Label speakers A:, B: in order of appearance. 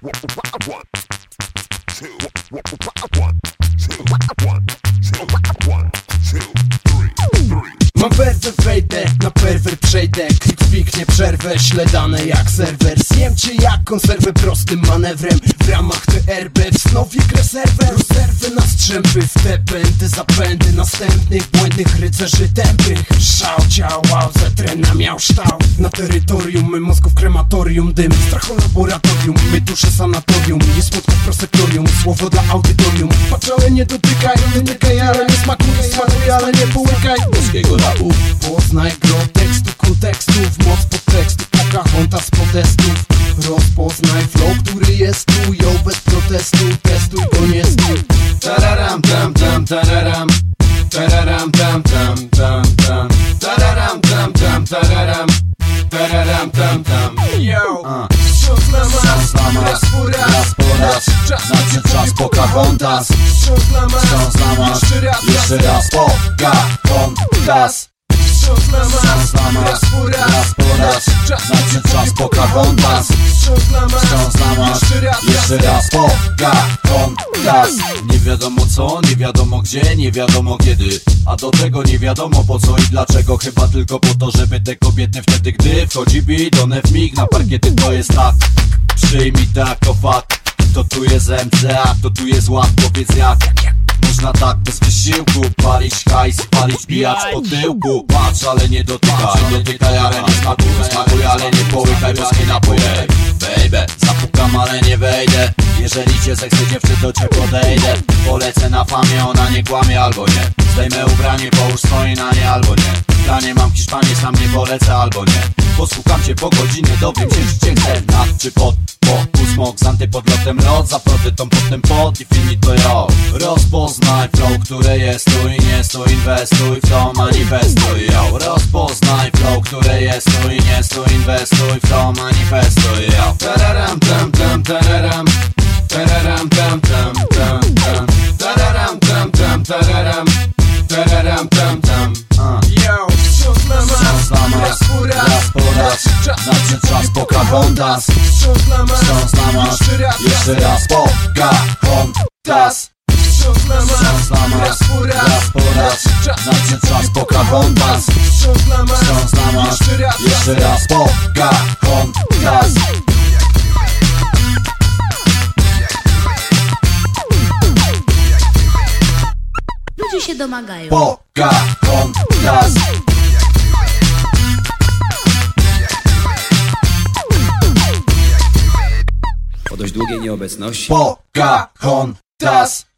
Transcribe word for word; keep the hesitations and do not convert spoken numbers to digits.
A: Mam werwę, wejdę, na perwer przejdę. Klik piknie przerwę, śledane jak serwer. Zjem cię jak konserwę prostym manewrem. W ramach T R B wznowi grę serwer. Rozerwę na strzępy, w te pędy zapędy następnych błędnych rycerzy tępych. Szał działał, zetrena miał ształ. Na terytorium my mózgów krematorium. Dym, strachu laboratorium, my dusze sanatorium. Nie smutków prosektorium, słowo dla audytorium. Patrz, ale nie dotykaj, dotykaj, ale nie smakuj. Smakuj, ale nie połykaj polskiego rapu. Poznaj gro tekstu, kontekstów, moc podtekstu, Pocahontas z podestów. Rozpoznaj flow, który jest tu, yo, bez protestu. Testuj go, nie stój. Tararam, tam, tam, tararam. Tararam, tam, tam, tam, tam. Tararam, tam, tam, tararam. Tararam, tam, tam. Yo, wstrząs na mas, raz po raz, po raz. Znaczy czas Pocahontas. Wstrząs na mas, wstrząs na mas. Jeszcze raz Pocahontas. Wstrząs na mas, raz po raz, po raz. Znaczy czas Pocahontas. Wstrząs na mas, wstrząs na mas. Jeszcze raz Pocahontas.
B: Nie wiadomo co, nie wiadomo gdzie, nie wiadomo kiedy. A do tego nie wiadomo po co i dlaczego. Chyba tylko po to, żeby te kobiety wtedy, gdy wchodzi beat, one w mig na parkiety. To jest tak, przyjmij to jako fakt. To tu jest M C A, to tu jest ład, powiedz jak można tak bez wysiłku palić hajs, palić pijać po tyłku. Patrz, ale nie dotykaj, dotykaj, ale nie smakuj. Smakuj, ale nie połykaj, boski napój. Baby, zapukam, ale nie wejdę. Jeżeli cię zechce dziewczy, to cię podejdę. Polecę na famie, ona nie kłamie albo nie. Zdejmę ubranie, połóż stoi na nie albo nie. Planie mam Hiszpanię, sam nie polecę albo nie. Posłucham cię po godzinie, dowiem się, czy cię chcę. Nad czy pod, po, smok z antypodlotem lot. Zaproty tą potem pod i finito yo. Rozpoznaj flow, które jest tu i nie stu. Inwestuj w to, manifestuj yo. Rozpoznaj flow, które jest tu i nie stu. Inwestuj w to, manifestuj yo. Tararam, tam, tam, tararam. Tararam, tam, tam, tam, tam. Tararam, tam, tam, tararam. Tararam, tam, tam.
A: Yo, wstrząs na mas, raz po raz,
B: raz po raz. Znaczy czas Pocahontas.
A: Wstrząs na mas,
B: wstrząs na mas. Jeszcze raz Pocahontas.
A: Wstrząs na mas,
B: raz
A: po raz,
B: raz po raz. Znaczy czas Pocahontas.
A: Wstrząs na mas,
B: wstrząs na mas. Jeszcze raz Pocahontas.
C: Ludzie się domagają.
B: Pocahontas.
D: Po dość długiej nieobecności
B: Pocahontas.